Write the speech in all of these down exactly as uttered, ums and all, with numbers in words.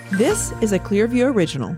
This is a Clearview original.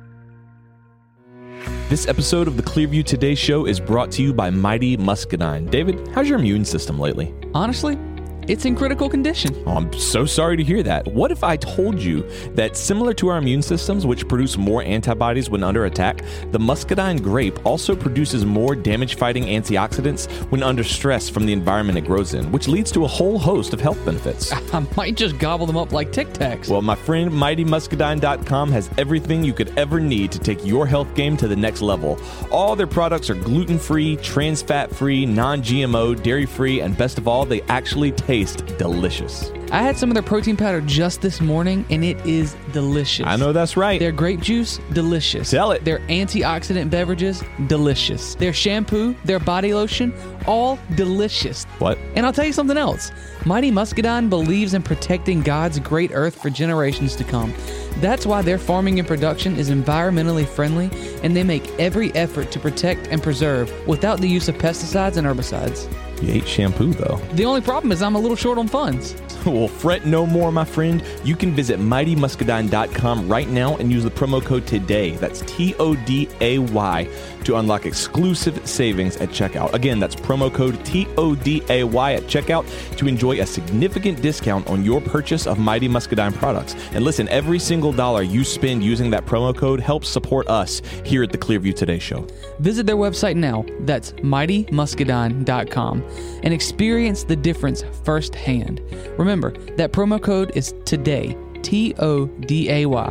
This episode of the Clearview Today Show is brought to you by Mighty Muscadine. David, how's your immune system lately? Honestly, it's in critical condition. Oh, I'm so sorry to hear that. What if I told you that similar to our immune systems, which produce more antibodies when under attack, the muscadine grape also produces more damage-fighting antioxidants when under stress from the environment it grows in, which leads to a whole host of health benefits. I might just gobble them up like Tic Tacs. Well, my friend, Mighty Muscadine dot com has everything you could ever need to take your health game to the next level. All their products are gluten-free, trans-fat-free, non-G M O, dairy-free, and best of all, they actually taste delicious. I had some of their protein powder just this morning, and it is delicious. I know that's right. Their grape juice, delicious. Tell it. Their antioxidant beverages, delicious. Their shampoo, their body lotion, all delicious. What? And I'll tell you something else. Mighty Muscadine believes in protecting God's great earth for generations to come. That's why their farming and production is environmentally friendly, and they make every effort to protect and preserve without the use of pesticides and herbicides. You hate shampoo, though. The only problem is I'm a little short on funds. Well, fret no more, my friend. You can visit Mighty Muscadine dot com right now and use the promo code TODAY, that's T O D A Y, to unlock exclusive savings at checkout. Again, that's promo code T O D A Y at checkout to enjoy a significant discount on your purchase of Mighty Muscadine products. And listen, every single dollar you spend using that promo code helps support us here at the Clearview Today Show. Visit their website now, that's Mighty Muscadine dot com, and experience the difference firsthand. Remember, that promo code is TODAY, T O D A Y.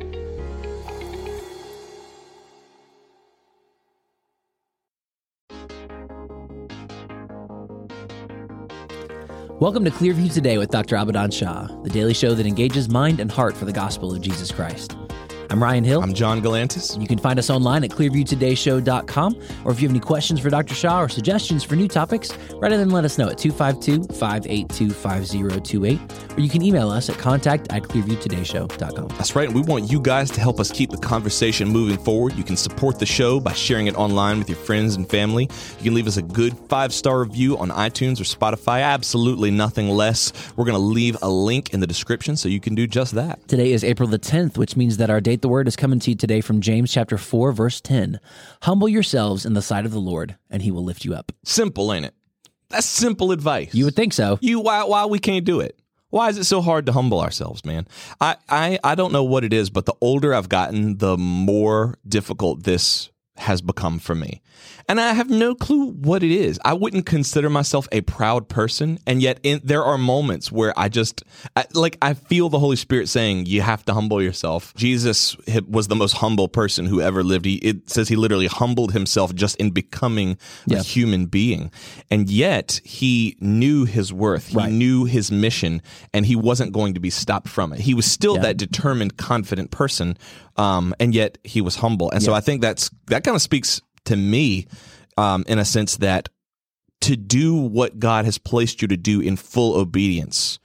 Welcome to Clearview Today with Doctor Abadan Shah, the daily show that engages mind and heart for the gospel of Jesus Christ. I'm Ryan Hill. I'm John Galantis. You can find us online at clearview today show dot com, or if you have any questions for Doctor Shah or suggestions for new topics, write in and let us know at two five two, five eight two, five zero two eight, or you can email us at contact at clearview today show dot com. That's right, and we want you guys to help us keep the conversation moving forward. You can support the show by sharing it online with your friends and family. You can leave us a good five-star review on iTunes or Spotify, absolutely nothing less. We're going to leave a link in the description so you can do just that. Today is April the tenth, which means that our Date the Word is coming to you today from James chapter four, verse ten. Humble yourselves in the sight of the Lord, and he will lift you up. Simple, ain't it? That's simple advice. You would think so. You why why we can't do it? Why is it so hard to humble ourselves, man? I, I, I don't know what it is, but the older I've gotten, the more difficult this has become for me. And I have no clue what it is. I wouldn't consider myself a proud person, and yet in, there are moments where I just, I, like, I feel the Holy Spirit saying, you have to humble yourself. Jesus was the most humble person who ever lived. He, it says he literally humbled himself just in becoming yeah. a human being. And yet, he knew his worth. He right. knew his mission, and he wasn't going to be stopped from it. He was still yeah. that determined, confident person, um, and yet he was humble. And yeah. so I think that's that kind of speaks to me, um, in a sense that to do what God has placed you to do in full obedience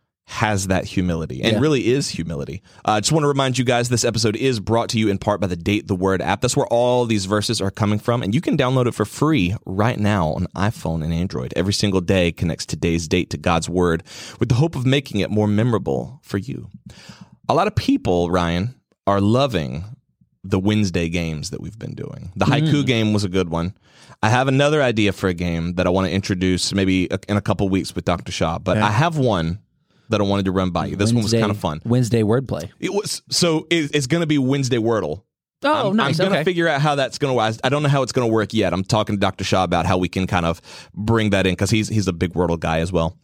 has that humility, and yeah. really is humility. I uh, just want to remind you guys, this episode is brought to you in part by the Date the Word app. That's where all these verses are coming from, and you can download it for free right now on iPhone and Android. Every single day connects today's date to God's Word with the hope of making it more memorable for you. A lot of people, Ryan, are loving the Wednesday games that we've been doing. The haiku mm. game was a good one. I have another idea for a game that I want to introduce maybe in a couple weeks with Doctor Shah, but yeah. I have one that I wanted to run by you. This Wednesday, one was kind of fun. Wednesday wordplay. It was so it, it's going to be Wednesday Wordle. Oh, I'm, nice. I'm going to okay. figure out how that's going to work. I don't know how it's going to work yet. I'm talking to Doctor Shah about how we can kind of bring that in because he's he's a big Wordle guy as well.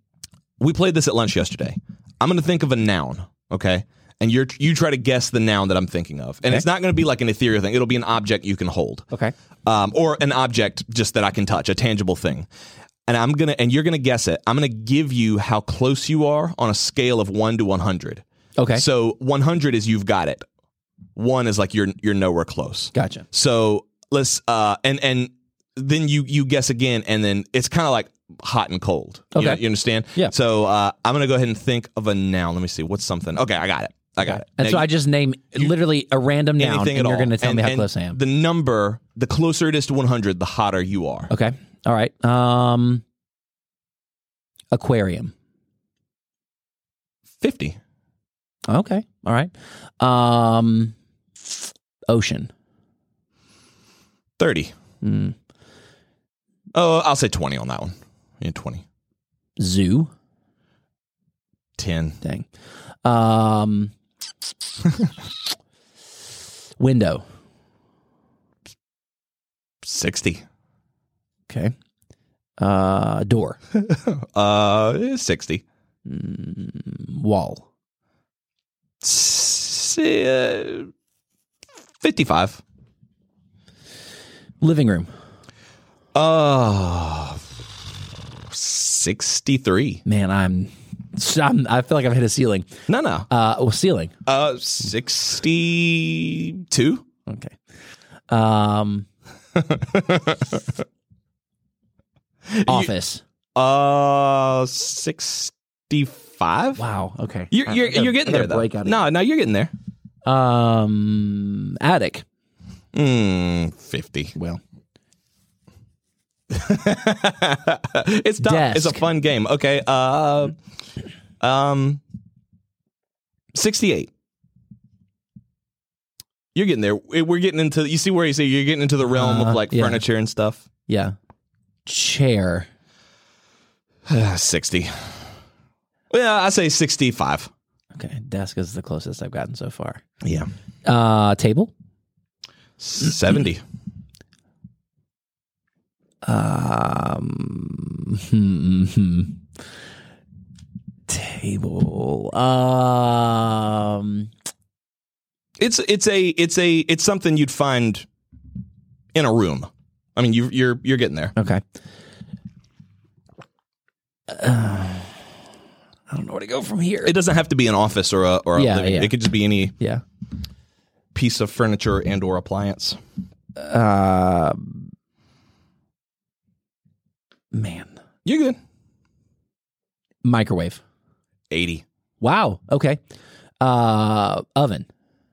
We played this at lunch yesterday. I'm going to think of a noun, okay? And you're you try to guess the noun that I'm thinking of. And okay. it's not going to be like an ethereal thing. It'll be an object you can hold. Okay. Um, or an object just that I can touch, a tangible thing. And I'm gonna and you're gonna guess it. I'm gonna give you how close you are on a scale of one to one hundred. Okay. So one hundred is you've got it. One is like you're you're nowhere close. Gotcha. So let's uh and and then you you guess again, and then it's kind of like hot and cold. Okay. You know, you understand? Yeah. So uh, I'm gonna go ahead and think of a noun. Let me see. What's something? Okay, I got it. I got it. And now, so you, I just name you, literally a random noun, and at you're all. going to tell and, me how and close I am. The number, the closer it is to one hundred, the hotter you are. Okay. All right. Um, aquarium. fifty. Okay. All right. Um, ocean. thirty. Mm. Oh, I'll say twenty on that one. Yeah, twenty. Zoo. ten. Dang. Um, window. sixty. Okay. Uh, door. uh, sixty. Mm, wall. S- uh, fifty-five. Living room. Uh, sixty-three. Man, I'm, I'm. I feel like I've hit a ceiling. No, no. Uh, well, ceiling. Uh, sixty-two. Okay. Um, office. Uh, sixty-five. Wow. Okay. You're you're, I gotta- you're getting I there gotta though. break out of No, no, you're getting there. Um, attic. Mm, fifty. Well, it's tough. Desk. It's a fun game. Okay. Uh, um, sixty-eight. You're getting there. We're getting into. You see where you say you're getting into the realm Uh, of like yeah. furniture and stuff. yeah. Chair. sixty. Yeah, I say sixty-five. Okay. Desk is the closest I've gotten so far. Yeah. Uh, table. seventy. Um, hmm, hmm. Table. Um, It's it's a it's a it's something you'd find in a room. I mean, you you're you're getting there. okay. Uh, I don't know where to go from here. It doesn't have to be an office or a or a Yeah, living. yeah. It could just be any yeah. piece of furniture and or appliance. Uh, man. You're good. Microwave. eighty. Wow. Okay. Uh, oven.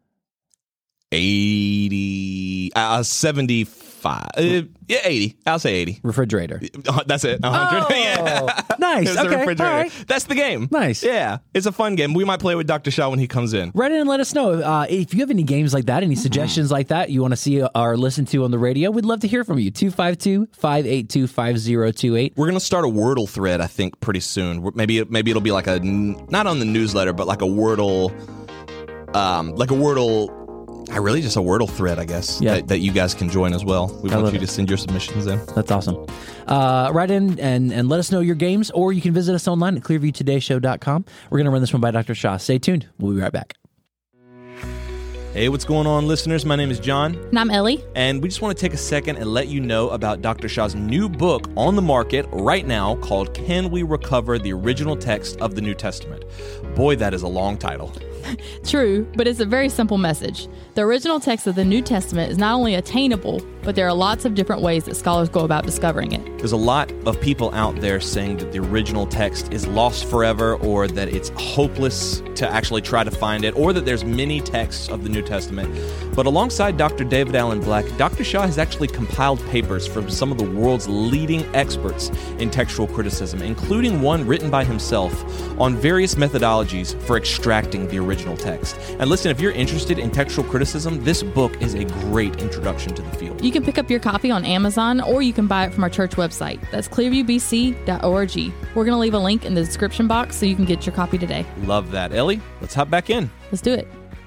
eighty. Uh, seventy-five. Uh, yeah, eighty. I'll say eighty. Refrigerator. Uh, That's it. one hundred. Oh, yeah. nice. It's the Okay, refrigerator. all right. That's the game. Nice. Yeah. It's a fun game. We might play with Doctor Shaw when he comes in. Write in and let us know uh, if you have any games like that, any suggestions like that you want to see or listen to on the radio. We'd love to hear from you. two five two, five eight two, five zero two eight. We're gonna start a Wordle thread, I think, pretty soon. Maybe maybe it'll be like a not on the newsletter, but like a Wordle, um, like a Wordle. I really just a Wordle thread, I guess. Yeah. That, that you guys can join as well. We I want love you it. to send your submissions in. That's awesome. Uh, write in and, and let us know your games, or you can visit us online at clearview today show dot com. We're going to run this one by Doctor Shaw. Stay tuned. We'll be right back. Hey, what's going on, listeners? My name is John, And I'm Ellie. and we just want to take a second and let you know about Doctor Shaw's new book on the market right now called Can We Recover the Original Text of the New Testament? Boy, that is a long title. True, but it's a very simple message. The original text of the New Testament is not only attainable, but there are lots of different ways that scholars go about discovering it. There's a lot of people out there saying that the original text is lost forever, or that it's hopeless to actually try to find it, or that there's many texts of the New Testament. But alongside Doctor David Allen Black, Doctor Shaw has actually compiled papers from some of the world's leading experts in textual criticism, including one written by himself on various methodologies for extracting the original text. And listen, if you're interested in textual criticism, this book is a great introduction to the field. You can pick up your copy on Amazon, or you can buy it from our church website. That's clearview b c dot org. We're going to leave a link in the description box so you can get your copy today. Love that. Ellie, let's hop back in. Let's do it.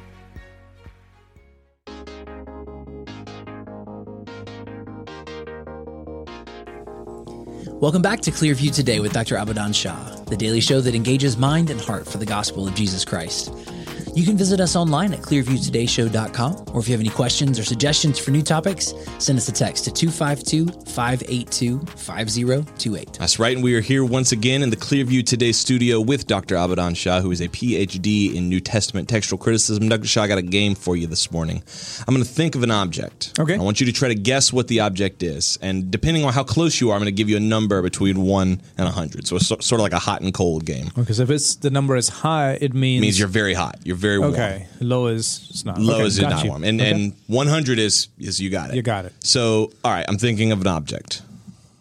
Welcome back to Clearview Today with Doctor Abadan Shah, the daily show that engages mind and heart for the gospel of Jesus Christ. You can visit us online at clearview today show dot com, or if you have any questions or suggestions for new topics, send us a text to two five two, five eight two, five zero two eight. That's right, and we are here once again in the Clearview Today studio with Doctor Abadan Shah, who is a P H D in New Testament textual criticism. Doctor Shah, I got a game for you this morning. I'm going to think of an object. Okay. I want you to try to guess what the object is, and depending on how close you are, I'm going to give you a number between one and one hundred. So it's so- sort of like a hot and cold game. Okay, so if it's the number is high, it means It means you're very hot. You're very warm. okay. Low is it's not. Low okay, is got not you. warm. And, Okay. and one hundred is, is you got it. You got it. So, all right, I'm thinking of an object.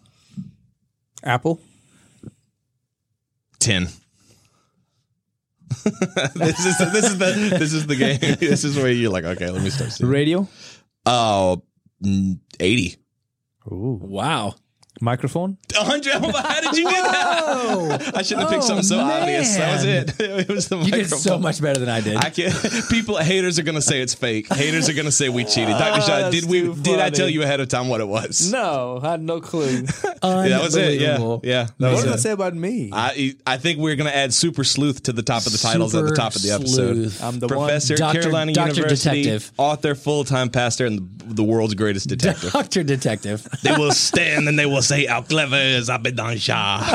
Apple. ten. this is this is the this is the game. This is where you're like, okay, let me start seeing. Radio? Oh, mm, eighty. Ooh. Wow. Microphone? one hundred. How did you get that? I should have picked something so man. obvious. That was it. It was the You did microphone. so much better than I did. I can't. People, haters are gonna say it's fake. Haters are gonna say we cheated. Doctor Shaw, that's did we? too Did I funny. tell you ahead of time what it was? No, I had no clue. Yeah, that was it. Yeah, Unbelievable. yeah. That What was did I it. say about me? I I think we're gonna add super sleuth to the top of the titles at the Super top of the episode. sleuth. I'm the Professor, one. Doctor- Carolina Doctor University, Detective. author, full-time pastor, and the, the world's greatest detective. Doctor Detective. They will stand and they will say, "How clever is Abidan Shah?"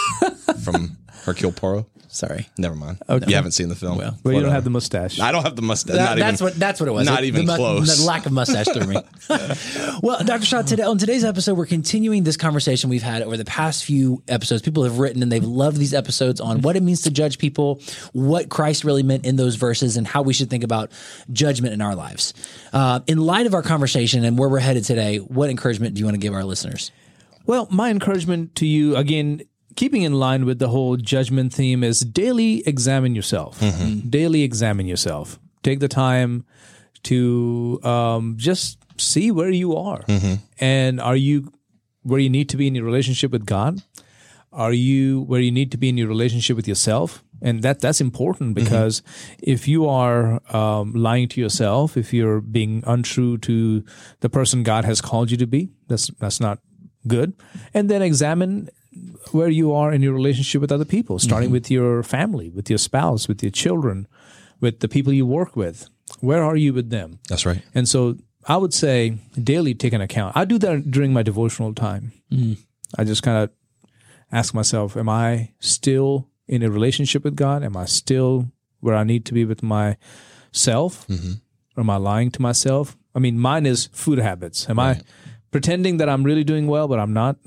From Hercule Poirot. Sorry. Never mind. Okay. You haven't seen the film. Well, But you don't Whatever. have the mustache. I don't have the mustache. That- not that's even, what that's what it was. not The- even the, mu- close. The lack of mustache threw me. Well, Doctor Shaw, today on today's episode, we're continuing this conversation we've had over the past few episodes. People have written and they've loved these episodes on what it means to judge people, what Christ really meant in those verses, and how we should think about judgment in our lives. Uh, in light of our conversation and where we're headed today, what encouragement do you want to give our listeners? Well, my encouragement to you, again, keeping in line with the whole judgment theme, is daily examine yourself. Daily examine yourself. Take the time to um, just see where you are. And are you where you need to be in your relationship with God? Are you where you need to be in your relationship with yourself? And that that's important, because if you are um, lying to yourself, if you're being untrue to the person God has called you to be, that's that's not good. And then examine where you are in your relationship with other people, starting with your family, with your spouse, with your children, with the people you work with. Where are you with them? That's right. And so I would say daily take an account. I do that during my devotional time. I just kind of ask myself, am I still in a relationship with God? Am I still where I need to be with myself? Or am I lying to myself? I mean, mine is food habits. Am I pretending that I'm really doing well, but I'm not?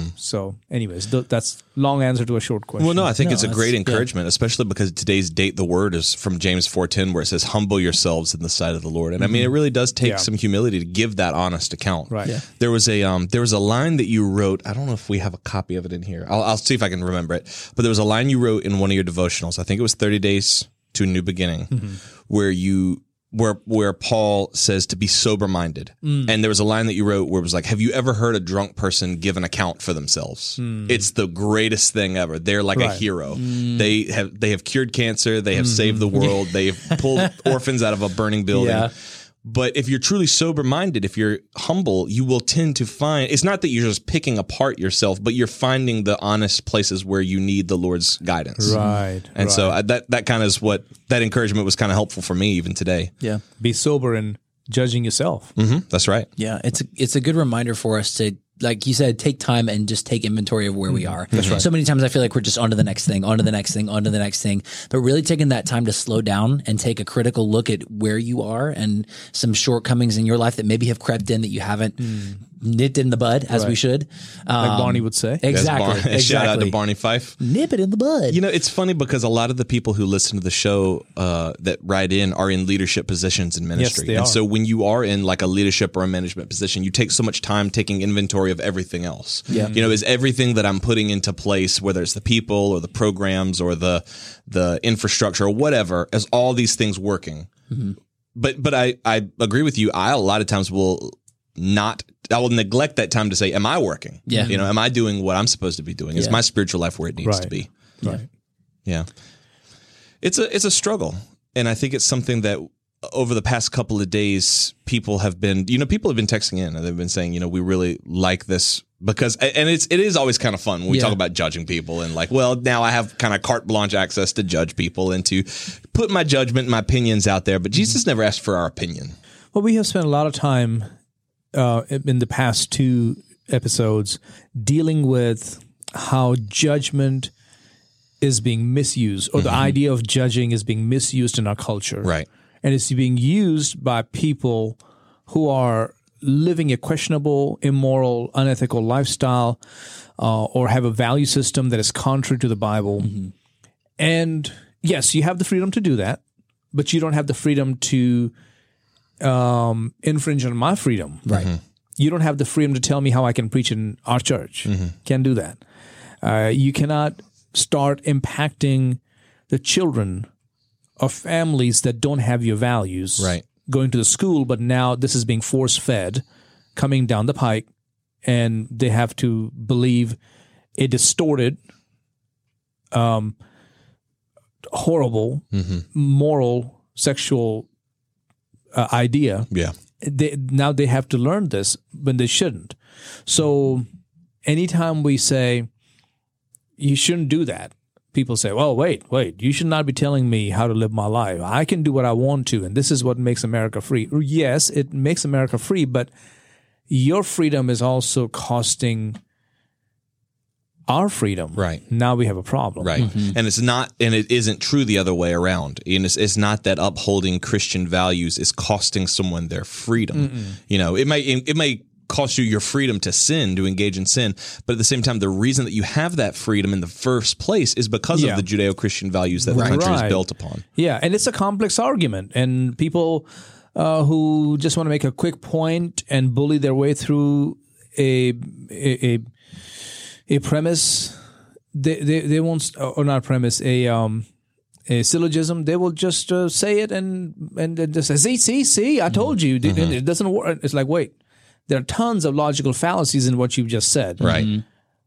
So anyways, th- that's long answer to a short question. Well, no, I think No, it's a that's great good. encouragement, especially because today's date the word is from James four ten, where it says, humble yourselves in the sight of the Lord. And I mean, it really does take Yeah. some humility to give that honest account. Right. Yeah. There was a um, there was a line that you wrote. I don't know if we have a copy of it in here. I'll, I'll see if I can remember it. But there was a line you wrote in one of your devotionals. I think it was thirty days to a New Beginning, where you where where Paul says to be sober minded. And there was a line that you wrote where it was like, have you ever heard a drunk person give an account for themselves? It's the greatest thing ever. They're like a Right. hero. They have they have cured cancer. They have saved the world. They've pulled orphans out of a burning building. Yeah. But if you're truly sober-minded, if you're humble, you will tend to find, it's not that you're just picking apart yourself, but you're finding the honest places where you need the Lord's guidance. Right. And right. so I, that that kind of is what, that encouragement was kind of helpful for me even today. Yeah. be sober in judging yourself. Mm-hmm. That's right. Yeah, it's a, it's a good reminder for us to, like you said, take time and just take inventory of where we are. That's right. So many times I feel like we're just on to the next thing, on to the next thing, on to the next thing. But really taking that time to slow down and take a critical look at where you are and some shortcomings in your life that maybe have crept in that you haven't nipped in the bud as we should. Um, Like Barney would say. Exactly. Bar- exactly. Shout out to Barney Fife. Nip it in the bud. You know, it's funny because a lot of the people who listen to the show uh, that write in are in leadership positions in ministry. they and are. so when you are in like a leadership or a management position, you take so much time taking inventory of everything else. Yeah. You know, is everything that I'm putting into place, whether it's the people or the programs or the the infrastructure or whatever, is all these things working? But but I, I agree with you. I a lot of times will not I will neglect that time to say, am I working? Yeah. You know, am I doing what I'm supposed to be doing? Is Yeah. my spiritual life where it needs Right. to be? Right. Yeah. It's a it's a struggle. And I think it's something that over the past couple of days, people have been, you know, people have been texting in and they've been saying, you know, we really like this because, and it's, it is always kind of fun when we Yeah. talk about judging people and like, well, now I have kind of carte blanche access to judge people and to put my judgment and my opinions out there. But Jesus never asked for our opinion. Well, we have spent a lot of time uh, in the past two episodes dealing with how judgment is being misused, or the idea of judging is being misused in our culture. Right. And it's being used by people who are living a questionable, immoral, unethical lifestyle, uh, or have a value system that is contrary to the Bible. And yes, you have the freedom to do that, but you don't have the freedom to um, infringe on my freedom. Right. You don't have the freedom to tell me how I can preach in our church. Can't do that. Uh, you cannot start impacting the children of families that don't have your values Right. going to the school, but now this is being force-fed, coming down the pike, and they have to believe a distorted, um, horrible, Mm-hmm. moral, sexual uh, idea. Yeah. They, now they have to learn this when they shouldn't. So anytime we say, you shouldn't do that, people say, well, wait, wait, you should not be telling me how to live my life. I can do what I want to, and this is what makes America free. Yes, it makes America free, but your freedom is also costing our freedom. Right. Now we have a problem. Right. And it's not, and it isn't true the other way around. And it's, it's not that upholding Christian values is costing someone their freedom. Mm-mm. You know, it may, it may cost you your freedom to sin, to engage in sin. But at the same time, the reason that you have that freedom in the first place is because Yeah. of the Judeo-Christian values that Right. the country Right. is built upon. Yeah, and it's a complex argument, and people uh, who just want to make a quick point and bully their way through a a a, a premise, they, they they won't, or not premise, a um a syllogism. They will just uh, say it and and then just say, see, see, see, I told you, mm-hmm. it doesn't work. It's like, wait, there are tons of logical fallacies in what you've just said, Right. Mm-hmm.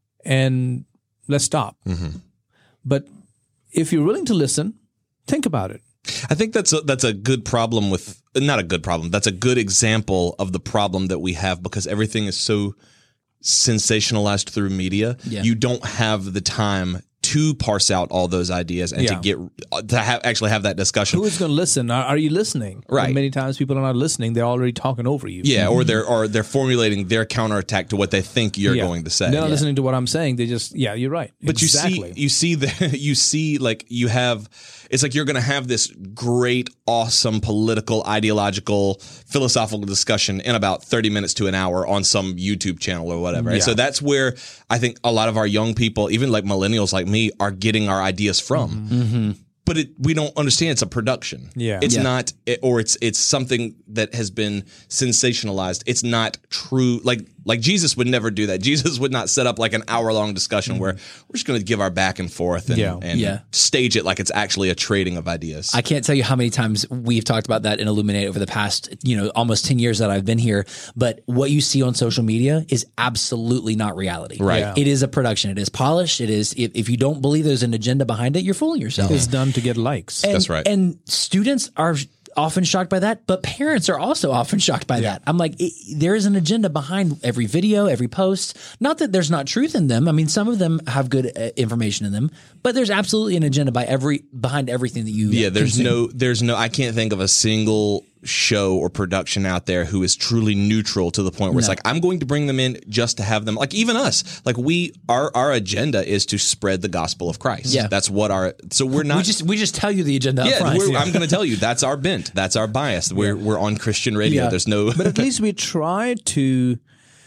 And let's stop. Mm-hmm. But if you're willing to listen, think about it. I think that's a, that's a good problem with, not a good problem. That's a good example of the problem that we have because everything is so sensationalized through media. Yeah. You don't have the time to parse out all those ideas and Yeah. to get to have actually have that discussion. Who is going to listen? Are, are you listening? Right. And many times people are not listening. They're already talking over you. Yeah, or they're or they're formulating their counterattack to what they think you're Yeah. going to say. They're not listening to what I'm saying. They just, yeah, you're right. But exactly. you see, you see the, you see, like you have, it's like you're going to have this great, awesome political, ideological, philosophical discussion in about thirty minutes to an hour on some YouTube channel or whatever. And Yeah. so that's where I think a lot of our young people, even like millennials like me, are getting our ideas from. Mm-hmm. But it, we don't understand it's a production. Yeah. It's Yeah. not, or it's it's something that has been sensationalized. It's not true. Like like Jesus would never do that. Jesus would not set up like an hour long discussion where we're just going to give our back and forth and, Yeah. and Yeah. stage it like it's actually a trading of ideas. I can't tell you how many times we've talked about that in Illuminate over the past, you know, almost ten years that I've been here. But what you see on social media is absolutely not reality. Right. Yeah. It is a production. It is polished. It is, if, if you don't believe there's an agenda behind it, you're fooling yourself. It's done to get likes. And, That's right. And students are often shocked by that, but parents are also often shocked by that. I'm like, it, there is an agenda behind every video, every post. Not that there's not truth in them. I mean, some of them have good uh, information in them, but there's absolutely an agenda by every behind everything that you. yeah, there's consume. no, there's no, I can't think of a single show or production out there who is truly neutral to the point where it's No. like, I'm going to bring them in just to have them, like even us, like we, our, our agenda is to spread the gospel of Christ. Yeah. That's what our, so we're not We just we just tell you the agenda up Yeah, front. we're, I'm going to tell you that's our bent. That's our bias. We're we're on Christian radio. Yeah. There's no. But at least we try to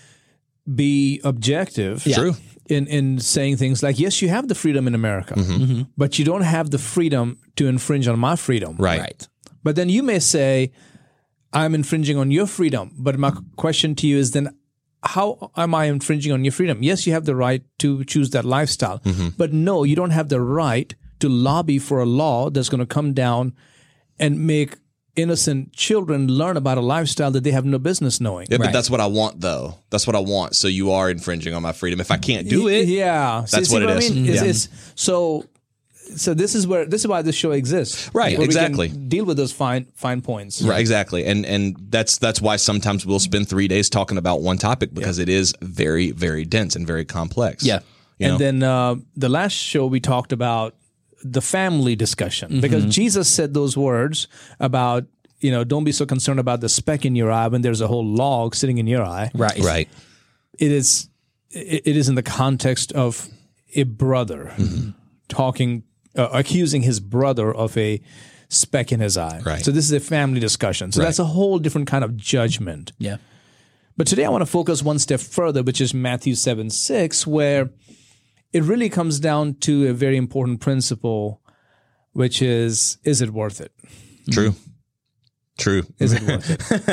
be objective. True. In, in saying things like, yes, you have the freedom in America, Mm-hmm. but you don't have the freedom to infringe on my freedom. right. Right. But then you may say, I'm infringing on your freedom. But my question to you is then, how am I infringing on your freedom? Yes, you have the right to choose that lifestyle. Mm-hmm. But no, you don't have the right to lobby for a law that's going to come down and make innocent children learn about a lifestyle that they have no business knowing. Yeah, but Right. that's what I want, though. That's what I want. So you are infringing on my freedom. If I can't do it, Yeah. That's what it I is. mean? It's- Yeah. it's- so, so this is where this is why this show exists. Right, Where we exactly. can deal with those fine fine points. right, exactly. And and that's that's why sometimes we'll spend three days talking about one topic because it is very very dense and very complex. Yeah. You And know? then uh, the last show we talked about the family discussion because Jesus said those words about, you know, don't be so concerned about the speck in your eye when there's a whole log sitting in your eye. Right. right. It is it, it is in the context of a brother talking, uh, accusing his brother of a speck in his eye. Right. So this is a family discussion. So Right. that's a whole different kind of judgment. Yeah. But today I want to focus one step further, which is Matthew seven six, where it really comes down to a very important principle, which is, is it worth it? True. True. Is it worth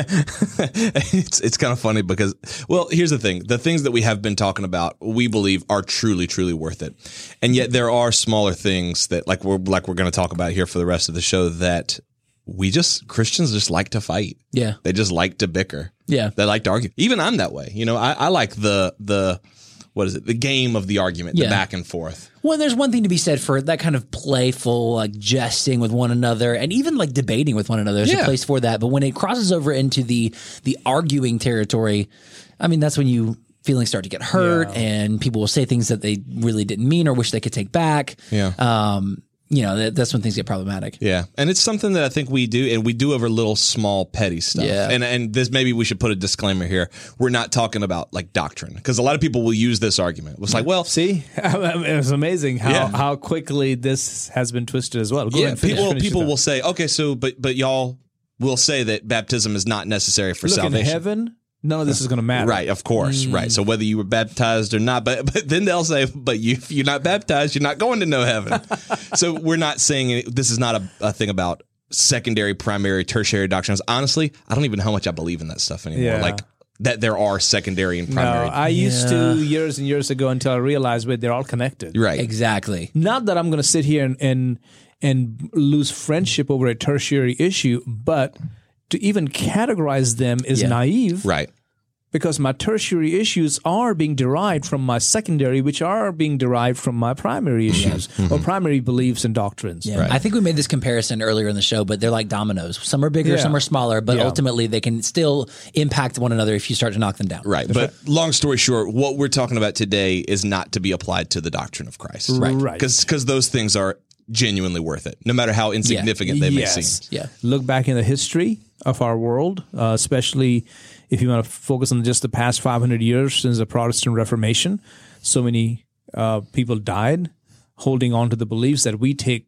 it? it's it's kind of funny because, well, here's the thing. The things that we have been talking about, we believe are truly, truly worth it. And yet there are smaller things that like we're like we're going to talk about here for the rest of the show that we just, Christians just like to fight. Yeah. They just like to bicker. Yeah. They like to argue. Even I'm that way. You know, I, I like the, the, what is it? The game of the argument, Yeah. the back and forth. Well, there's one thing to be said for that kind of playful, like jesting with one another, and even like debating with one another. There's Yeah. a place for that. But when it crosses over into the the arguing territory, I mean, that's when you feelings start to get hurt, Yeah. and people will say things that they really didn't mean or wish they could take back. Yeah. Um, you know, that, that's when things get problematic. Yeah. And it's something that I think we do, and we do over little small petty stuff. Yeah. And and this, maybe we should put a disclaimer here. We're not talking about like doctrine, because a lot of people will use this argument. It's like, well, See, it was amazing how, Yeah. how quickly this has been twisted as well. Go yeah, ahead and finish- people finish people it will up. say, okay, so but but y'all will say that baptism is not necessary for Look, salvation. in heaven, none of this is going to matter. Right, of course, right. So whether you were baptized or not, but but then they'll say, but you, if you're not baptized, you're not going to know heaven. So we're not saying it, this is not a, a thing about secondary, primary, tertiary doctrines. Honestly, I don't even know how much I believe in that stuff anymore. Yeah. Like that there are secondary and No, primary. I used Yeah. to years and years ago until I realized, wait, they're all connected. right. Exactly. Not that I'm going to sit here and, and and lose friendship over a tertiary issue, but to even categorize them is Yeah. naive. Right. Because my tertiary issues are being derived from my secondary, which are being derived from my primary issues or primary beliefs and doctrines. Yeah. I think we made this comparison earlier in the show, but they're like dominoes. Some are bigger, Yeah. some are smaller, but Yeah. ultimately they can still impact one another if you start to knock them down. Right. But long story short, what we're talking about today is not to be applied to the doctrine of Christ. Right. Right. Because those things are genuinely worth it, no matter how insignificant they may Yes. seem. Yeah. Look back in the history of our world, uh, especially if you want to focus on just the past five hundred years since the Protestant Reformation. So many uh, people died holding on to the beliefs that we take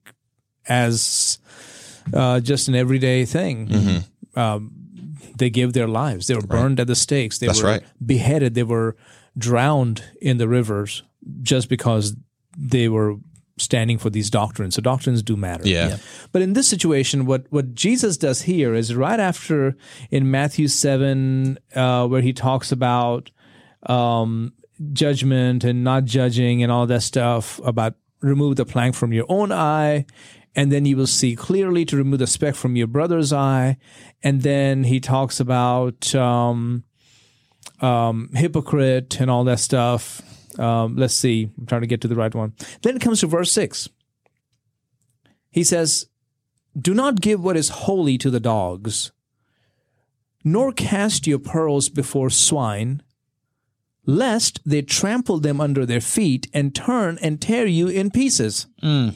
as uh, just an everyday thing. Mm-hmm. Um, they gave their lives. They were burned at the stakes. They That's were right. beheaded. They were drowned in the rivers just because they were standing for these doctrines. So doctrines do matter. Yeah. Yeah. But in this situation, what, what Jesus does here is right after in Matthew seven, uh, where he talks about um, judgment and not judging and all that stuff, about remove the plank from your own eye, and then you will see clearly to remove the speck from your brother's eye. And then he talks about um, um, hypocrite and all that stuff. Um, let's see. I'm trying to get to the right one. Then it comes to verse six. He says, do not give what is holy to the dogs, nor cast your pearls before swine, lest they trample them under their feet and turn and tear you in pieces.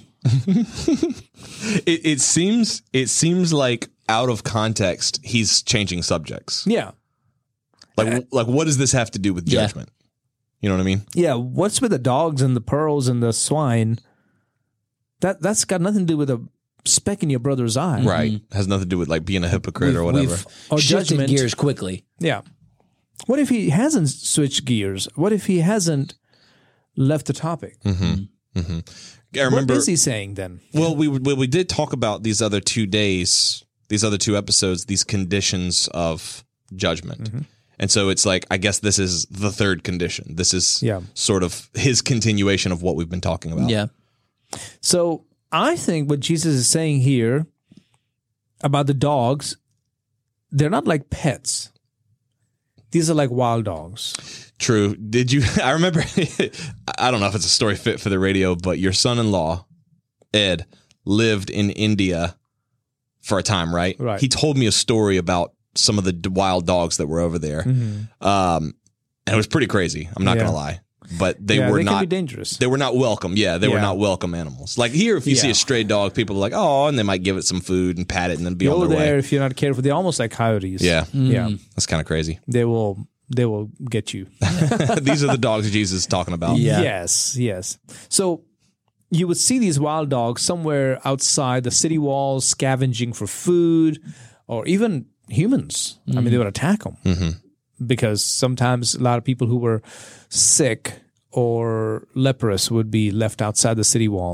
It, it seems it seems like out of context, he's changing subjects. Yeah. Like like what does this have to do with Yeah. judgment? You know what I mean? Yeah. What's with the dogs and the pearls and the swine? That, that's got nothing to do with a speck in your brother's eye. Right. Has nothing to do with like being a hypocrite or We've- whatever. We've Or shifted judgment. gears quickly. Yeah. What if he hasn't switched gears? What if he hasn't left the topic? I remember What is he saying then? Well, we we we did talk about these other two days, these other two episodes, these conditions of judgment. Mm-hmm. And so it's like, I guess this is the third condition. This is Yeah. sort of his continuation of what we've been talking about. Yeah. So I think what Jesus is saying here about the dogs, they're not like pets. These are like wild dogs. True. Did you, I remember, I don't know if it's a story fit for the radio, but your son-in-law, Ed, lived in India for a time, right? Right. He told me a story about some of the d- wild dogs that were over there. Um, and it was pretty crazy. I'm not Mm-hmm. Yeah. going to lie. But they yeah, were they not can be dangerous. They were not welcome. Yeah, they were Yeah. not welcome animals. Like here, if you see Yeah. a stray dog, people are like, "Oh," and they might give it some food and pat it, and then be Go on their there way. if you're not careful. They're almost like coyotes. Yeah, Yeah. that's kind of crazy. They will they will get you. These are the dogs Jesus is talking about. Yeah. Yes, yes. So you would see these wild dogs somewhere outside the city walls scavenging for food, or even humans. I mean, they would attack them because sometimes a lot of people who were sick or leprous would be left outside the city walls.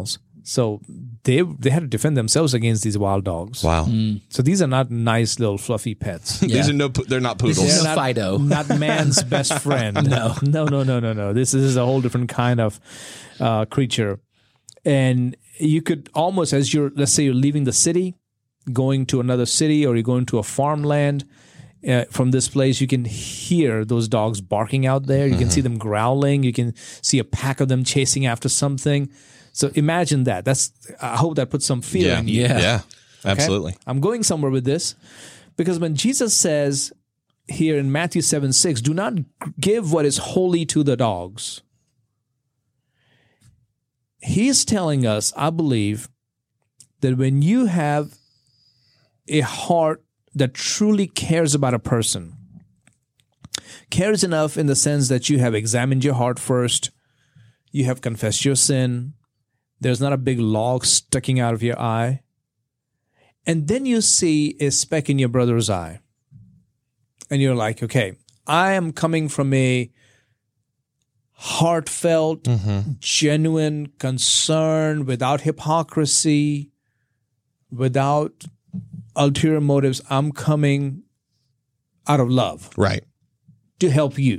So they they had to defend themselves against these wild dogs. Wow. So these are not nice little fluffy pets. These are no. They're not poodles. This is They're no Fido. Not man's best friend. No. no, no, no, no, no. This is a whole different kind of uh, creature. And you could almost, as you're, let's say you're leaving the city, going to another city, or you're going to a farmland, uh, from this place, you can hear those dogs barking out there. You mm-hmm. can see them growling. You can see a pack of them chasing after something. So imagine that. That's. I hope that puts some fear Yeah. in you. Yeah. Yeah. Okay? Absolutely. I'm going somewhere with this because when Jesus says here in Matthew seven six, do not give what is holy to the dogs. He is telling us, I believe, that when you have a heart that truly cares about a person, cares enough in the sense that you have examined your heart first, you have confessed your sin, there's not a big log sticking out of your eye, and then you see a speck in your brother's eye, and you're like, okay, I am coming from a heartfelt, mm-hmm. genuine concern, without hypocrisy, without ulterior motives. I'm coming out of love. Right. To help you.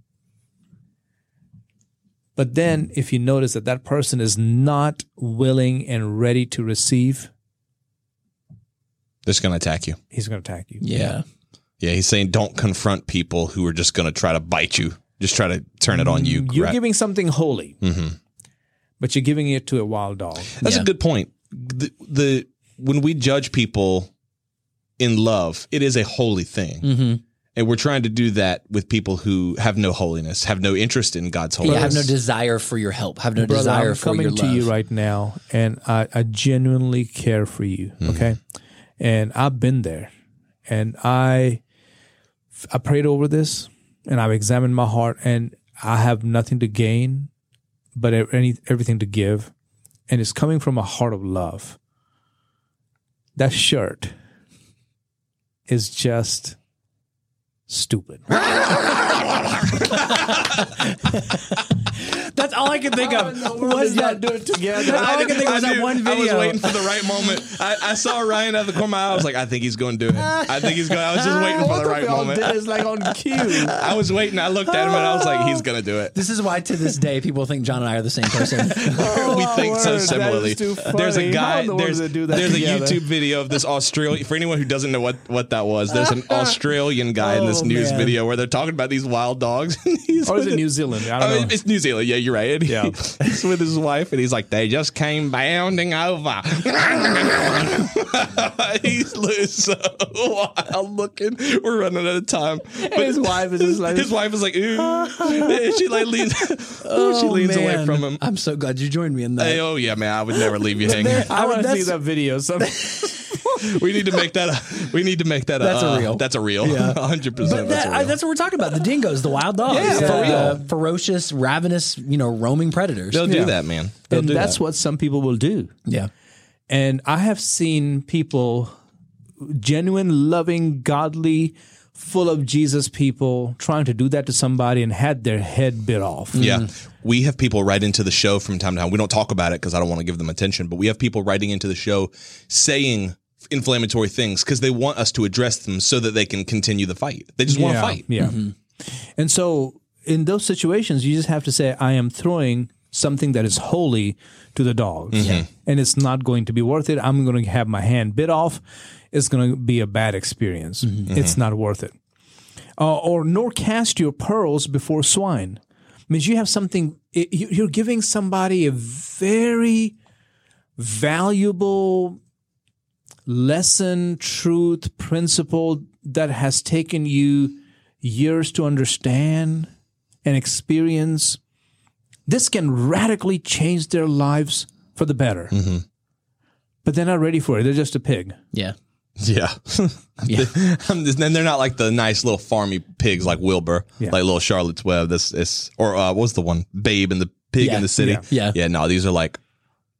But then if you notice that that person is not willing and ready to receive, they're just going to attack you. He's going to attack you. Yeah. Yeah, he's saying don't confront people who are just going to try to bite you. Just try to turn it on you. You're Right. giving something holy, Mm-hmm. but you're giving it to a wild dog. That's Yeah. a good point. The, the when we judge people in love, it is a holy thing. Mm-hmm. And we're trying to do that with people who have no holiness, have no interest in God's Yeah, holiness. have no desire for your help. Have no Brother, desire I'm for coming your to love. you right now, and I, I genuinely care for you, Mm-hmm. okay? And I've been there, and I, I prayed over this, and I've examined my heart, and I have nothing to gain, but any, everything to give, and it's coming from a heart of love. That shirt is just stupid. That's all I could think of. Was that do it together? All I could think of was that knew- one I was video. waiting for the right moment. I, I saw Ryan out of the corner of my eye. I was like, I think he's going to do it. I think he's going. I was just waiting for the right moment. It's like on cue. I was waiting. I looked at him and I was like, he's going to do it. This is why to this day people think John and I are the same person. we think so word, that similarly. is too There's a funny. guy. How in the world There's, do they do that there's a together? YouTube video of this Australian. For anyone who doesn't know what, what that was, there's an Australian guy in this Oh, news man. video where they're talking about these wild dogs. He's Or is with it New Zealand? I don't Oh, know. it's New Zealand. Yeah, you're right. And he- Yeah. he's with his wife, and he's like, they just came bounding over. He's so wild looking. We're running out of time. But his wife is just like- his wife is like, ooh. And she like leans, she leans away man. from him. I'm so glad you joined me in that. Hey, oh yeah, man, I would never leave you hanging. I want to That's- see that video. Some, We need to make that. A, we need to make that. That's a uh, real. That's a real. Yeah. hundred But percent. that, That's a I, real. that's what we're talking about. The dingoes, the wild dogs. Yeah, the, for real. the ferocious, ravenous, you know, roaming predators. They'll do Yeah. that, man. They'll and do that's that. what some people will do. Yeah. And I have seen people, genuine, loving, godly, full of Jesus people, trying to do that to somebody and had their head bit off. Yeah. We have people write into the show from time to time. We don't talk about it because I don't want to give them attention, but we have people writing into the show saying inflammatory things because they want us to address them so that they can continue the fight. They just want to Yeah, fight. Yeah. And so in those situations, you just have to say, I am throwing something that is holy to the dogs. And it's not going to be worth it. I'm going to have my hand bit off. It's going to be a bad experience. It's not worth it. Uh, or nor cast your pearls before swine. Means you have something, it, you- you're giving somebody a very valuable lesson, truth, principle that has taken you years to understand and experience. This can radically change their lives for the better. But they're not ready for it. They're just a pig. Yeah. Yeah. Yeah. I'm just- and they're not like the nice little farmy pigs like Wilbur, Yeah. like little Charlotte's Web. This is, or uh, what was the one? Babe and the Pig Yeah. in the City. Yeah. Yeah. Yeah. No, these are like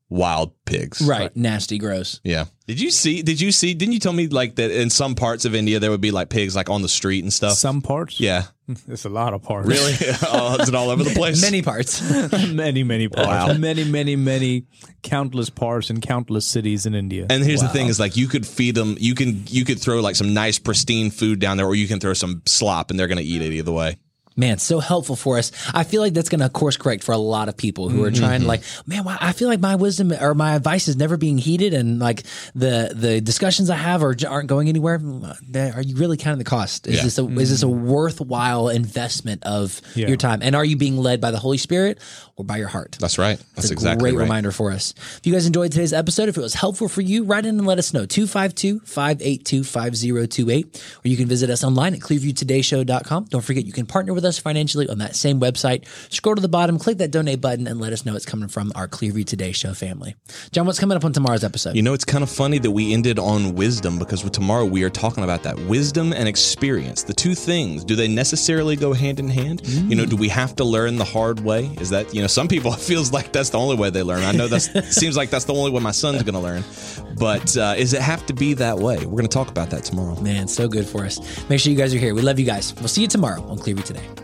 wild pigs. Right. Nasty, gross. Yeah. Did you see, did you see, didn't you tell me like that in some parts of India there would be like pigs like on the street and stuff? Some parts? Yeah. It's a lot of parts. Really? Oh, is it all over the place? Many parts. many, many parts. Wow. Many, many, many countless parts in countless cities in India. And here's Wow. the thing is like you could feed them, you can you could throw like some nice pristine food down there, or you can throw some slop and they're going to eat it either way. Man, so helpful for us. I feel like that's going to course correct for a lot of people who are Mm-hmm. trying to like, man, why, I feel like my wisdom or my advice is never being heeded, and like the the discussions I have are, aren't going anywhere. Are you really counting the cost? Is Yeah. this a is this a worthwhile investment of Yeah. your time? And are you being led by the Holy Spirit or by your heart? That's right. That's It's a exactly great right. reminder for us. If you guys enjoyed today's episode, if it was helpful for you, write in and let us know. two five two, five eight two, five zero two eight. Or you can visit us online at clearview today show dot com. Don't forget, you can partner with us financially on that same website. Scroll to the bottom, click that donate button, and let us know it's coming from our Clearview Today Show family. John, what's coming up on tomorrow's episode? You know, it's kind of funny that we ended on wisdom because tomorrow we are talking about that wisdom and experience. The two things, do they necessarily go hand in hand? Mm. You know, do we have to learn the hard way? Is that, you know, some people, it feels like that's the only way they learn. I know that seems like that's the only way my son's going to learn. But uh, does it have to be that way? We're going to talk about that tomorrow. Man, so good for us. Make sure you guys are here. We love you guys. We'll see you tomorrow on Clearview Today.